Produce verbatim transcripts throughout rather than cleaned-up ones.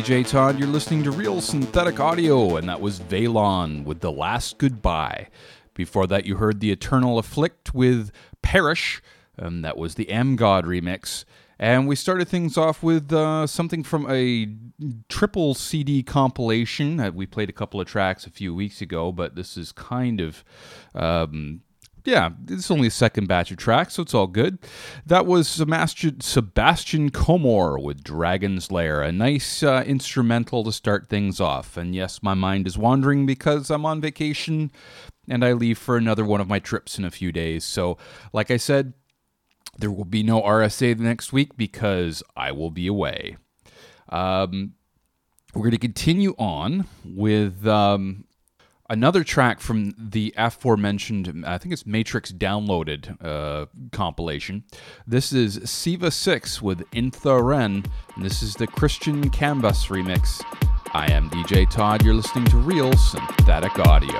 J Todd. You're listening to Real Synthetic Audio, and that was Valon with The Last Goodbye. Before that, you heard The Eternal Afflict with Perish, and that was the M God remix. And we started things off with uh, something from a triple C D compilation. Uh, we played a couple of tracks a few weeks ago, but this is kind of... Um, Yeah, it's only a second batch of tracks, so it's all good. That was Sebastian, Sebastian Comor with Dragon's Lair, a nice uh, instrumental to start things off. And yes, my mind is wandering because I'm on vacation, and I leave for another one of my trips in a few days. So, like I said, there will be no R S A the next week because I will be away. Um, we're going to continue on with... Um, Another track from the aforementioned, I think it's Matrix Downloaded uh, compilation. This is Siva six with Intha Ren, and this is the Christian Canvas remix. I am D J Todd, you're listening to Real Synthetic Audio.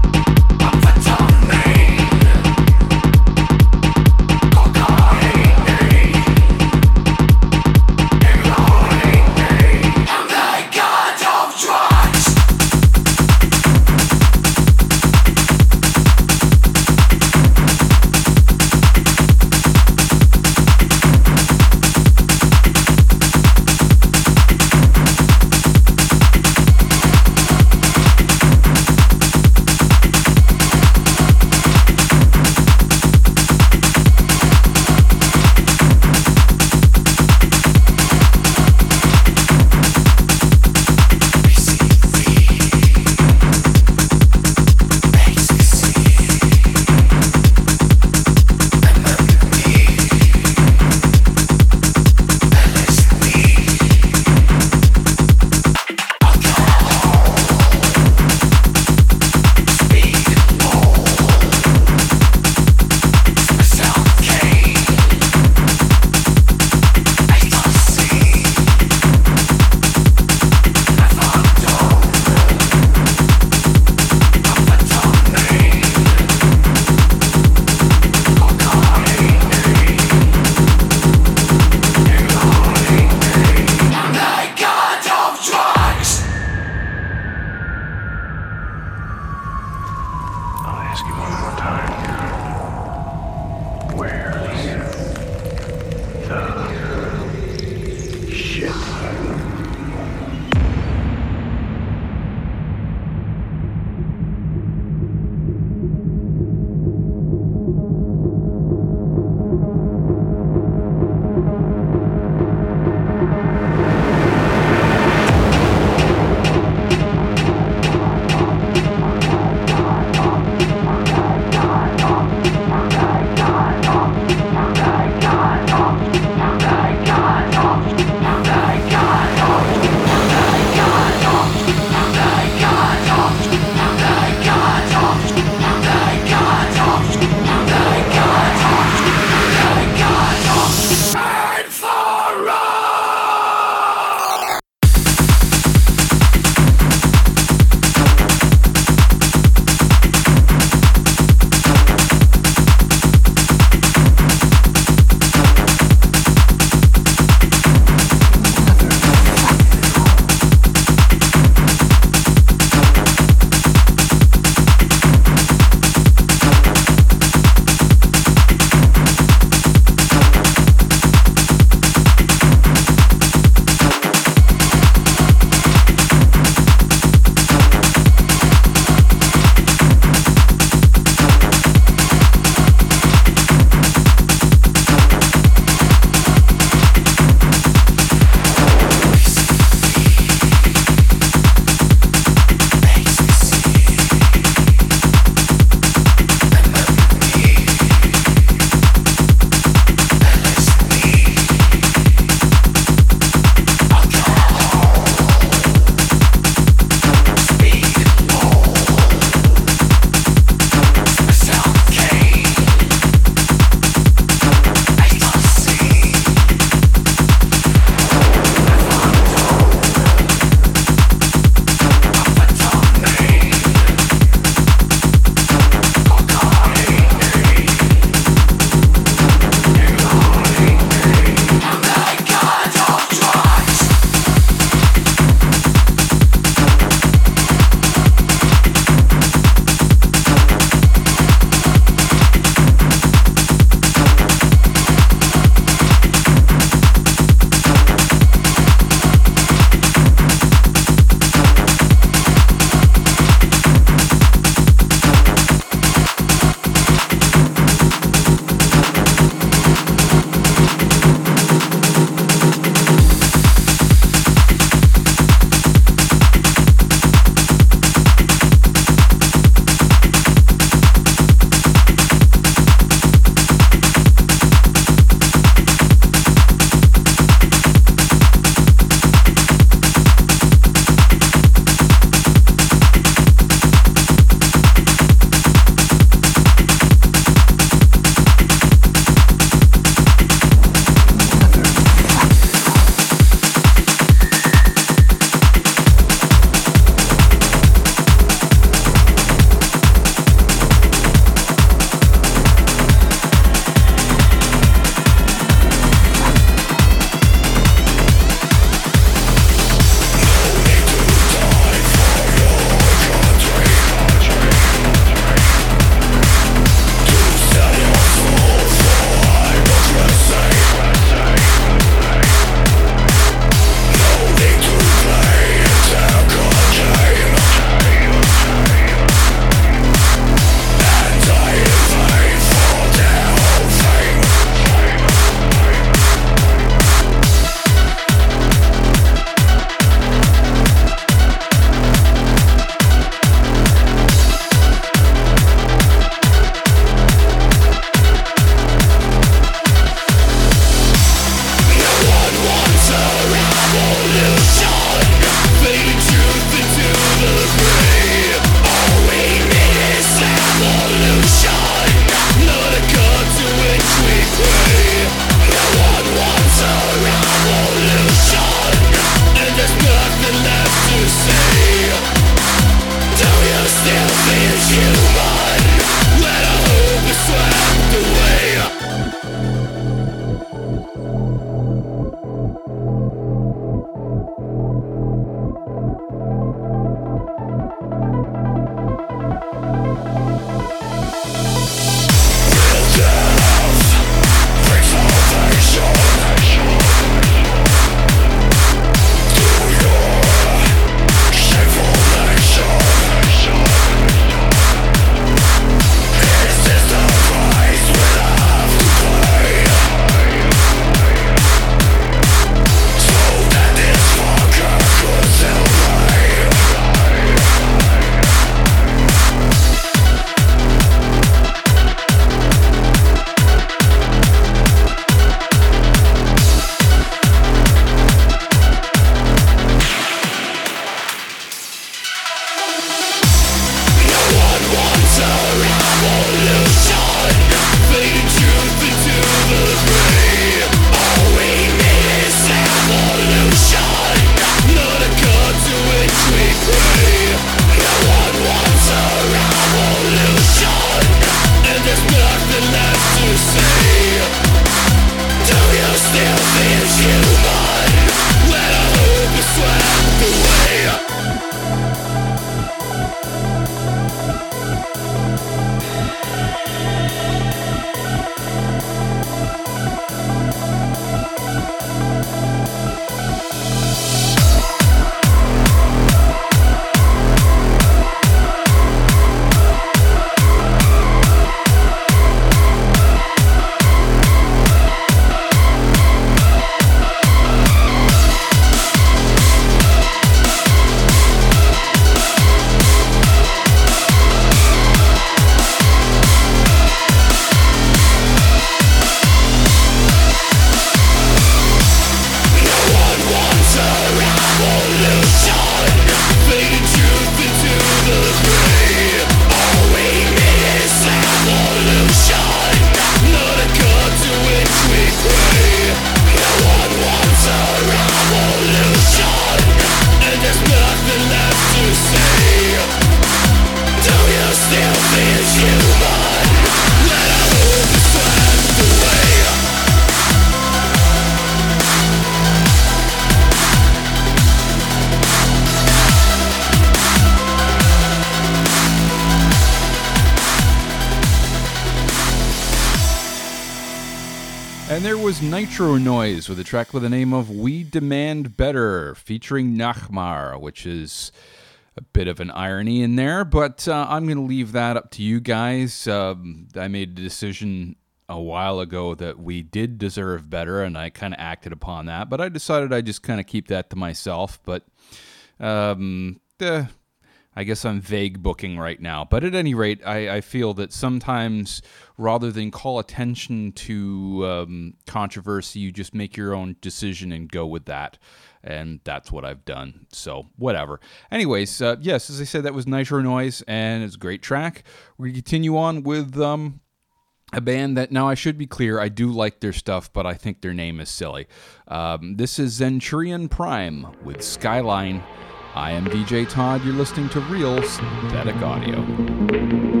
was Nitro Noise with a track with the name of We Demand Better, featuring Nachmar, which is a bit of an irony in there, but uh, I'm going to leave that up to you guys. Um, I made a decision a while ago that we did deserve better, and I kind of acted upon that, but I decided I'd just kind of keep that to myself, but um, eh, I guess I'm vague booking right now. But at any rate, I, I feel that sometimes rather than call attention to um, controversy, you just make your own decision and go with that. And that's what I've done. So whatever. Anyways, uh, yes, as I said, that was Nitro Noise, and it's a great track. We continue on with um, a band that, now I should be clear, I do like their stuff, but I think their name is silly. Um, this is Centurion Prime with Skyline. I am D J Todd. You're listening to Real Synthetic Audio.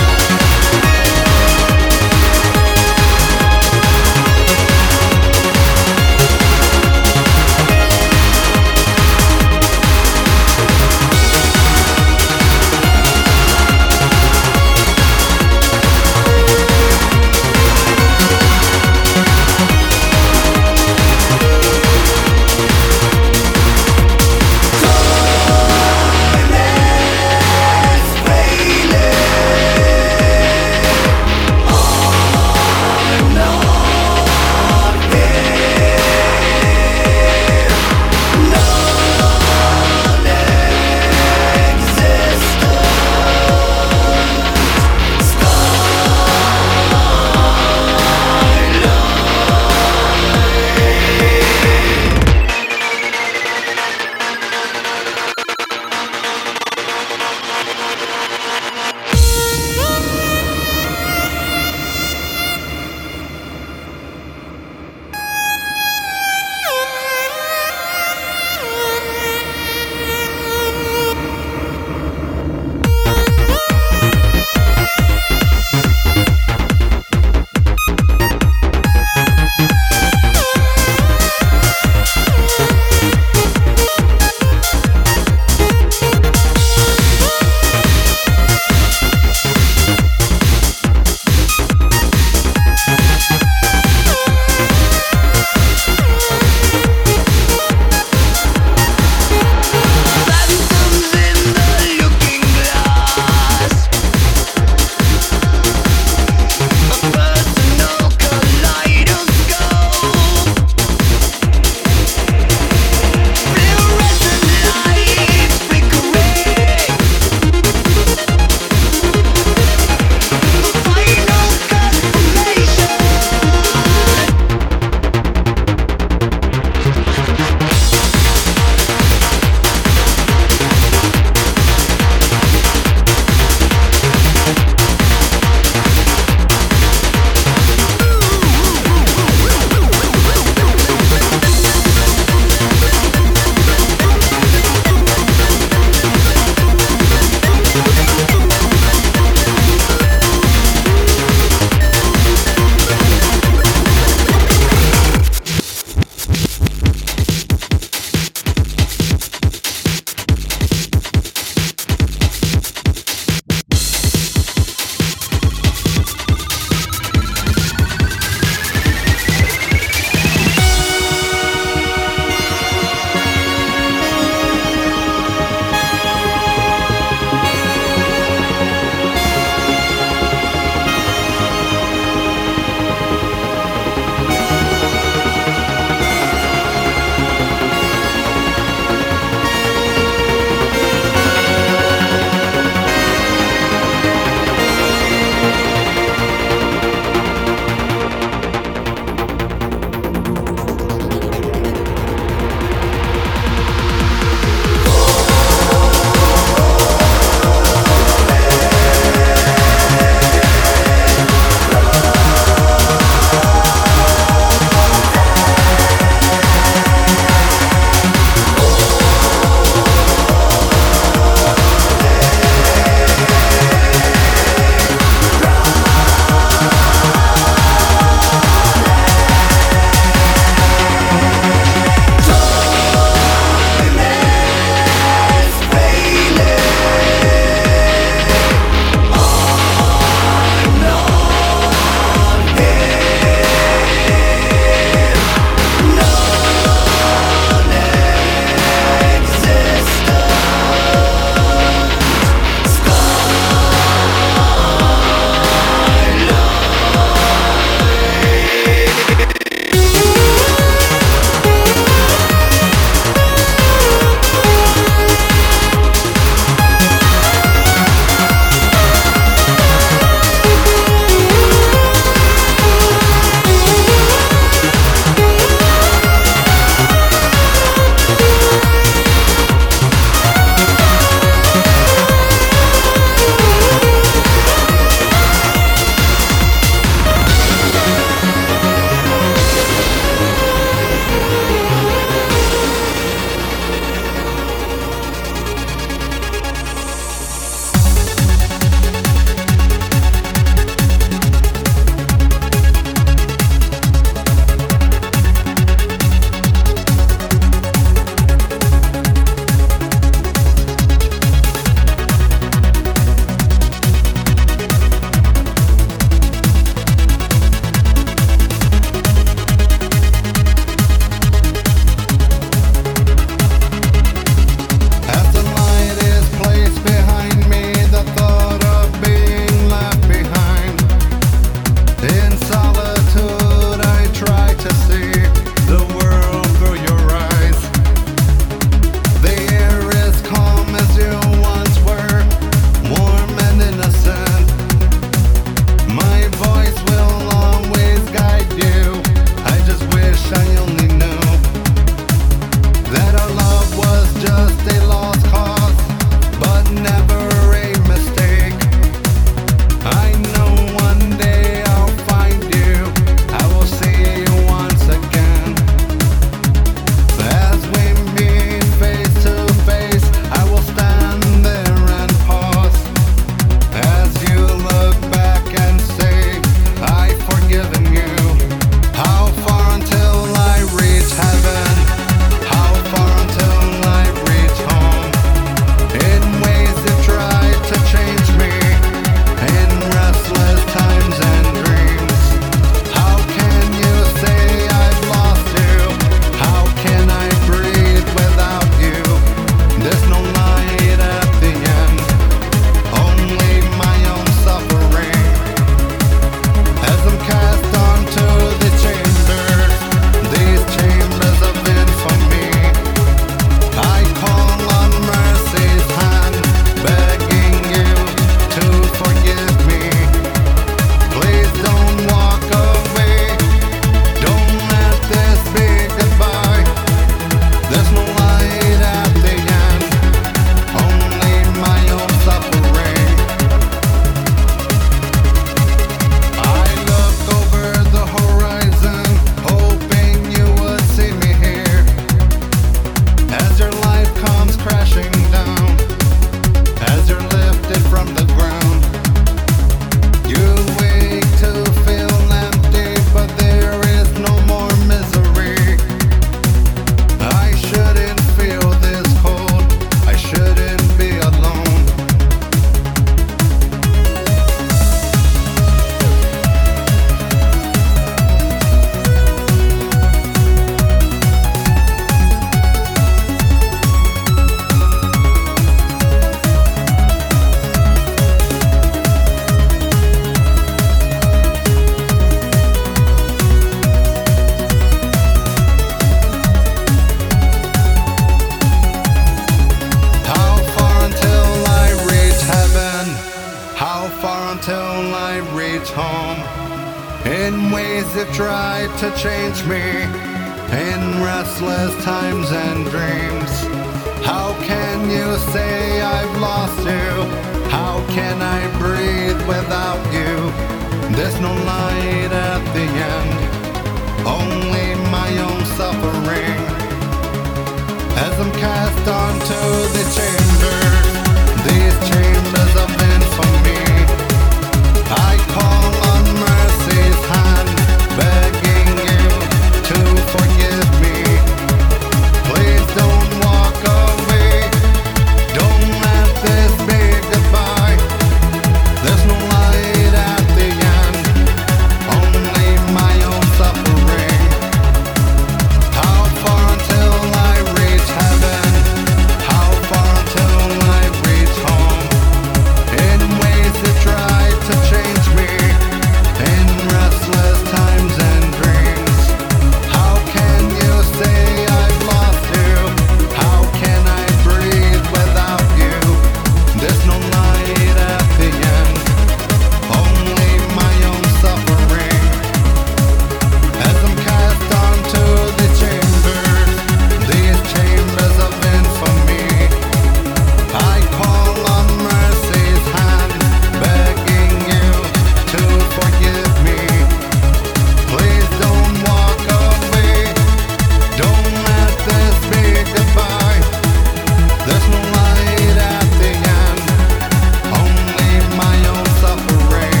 tried to change me in restless times and dreams. How can you say I've lost you? How can I breathe without you? There's no light at the end, only my own suffering. As I'm cast onto the chambers, these chambers of infamy, I call on mercy's hand, begging you to forgive me. Please don't walk away, don't let this be goodbye. There's no light at the end, only my own suffering. How far until I reach heaven? How far until I reach home? In ways that try to change me, in restless times and dreams. How can you say I've lost you? How can I breathe without you? There's no light at the end, only my own suffering. As I'm cast onto the chambers, these chambers of infamy, I call on mercy's hand, begging you to forgive me. Please don't walk away, don't let this be goodbye. There's no light at the end, only my own suffering.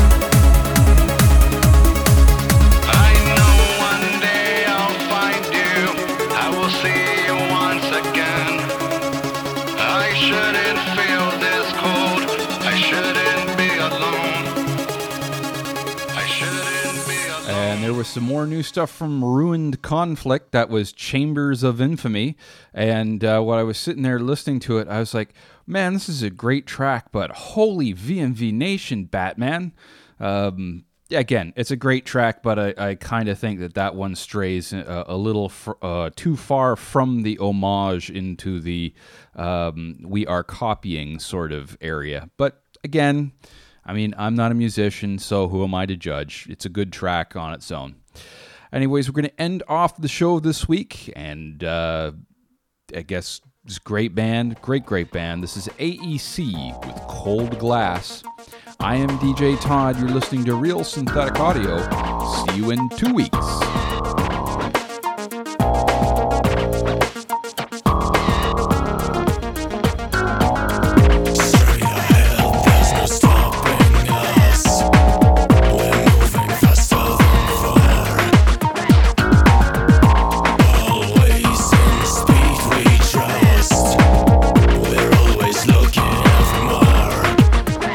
I know one day I'll find you, I will see you once again. I shouldn't feel this cold, I shouldn't be alone. I shouldn't be alone. And there was some more new stuff from Ruined Conflict. That was Chambers of Infamy. And uh, while I was sitting there listening to it, I was like, man, this is a great track, but holy V M V Nation, Batman. Um, again, it's a great track, but I, I kind of think that that one strays a, a little fr- uh, too far from the homage into the um, we are copying sort of area. But again, I mean, I'm not a musician, so who am I to judge? It's a good track on its own. Anyways, we're going to end off the show this week, and uh, I guess this great band, great, great band. This is A E C with Cold Glass. I am D J Todd. You're listening to Real Synthetic Audio. See you in two weeks.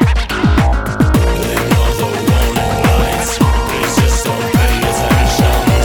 Just don't pay attention.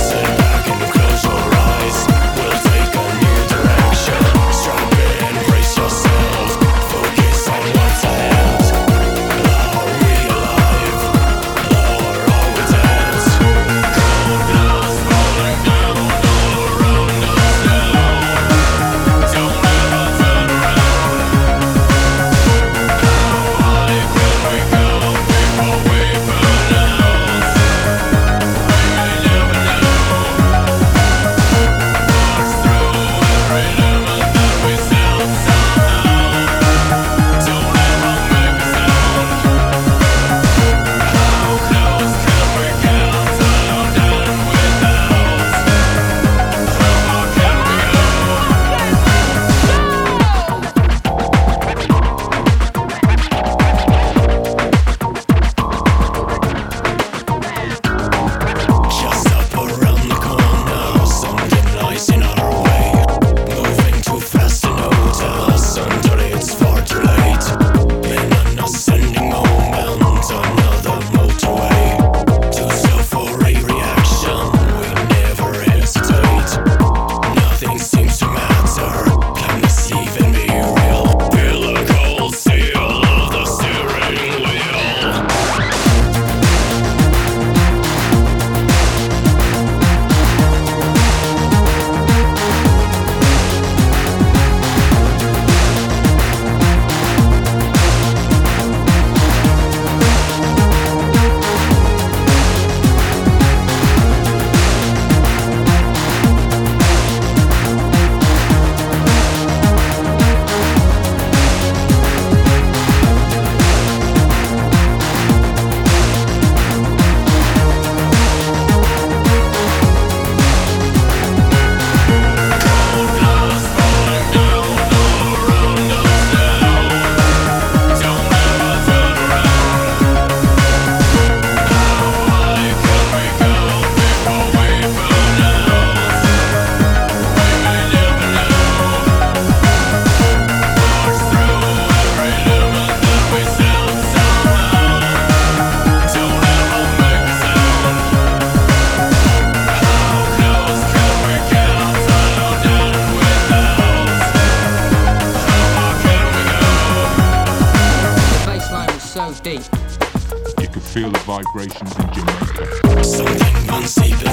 vibrations in Jamaica. Something unstable.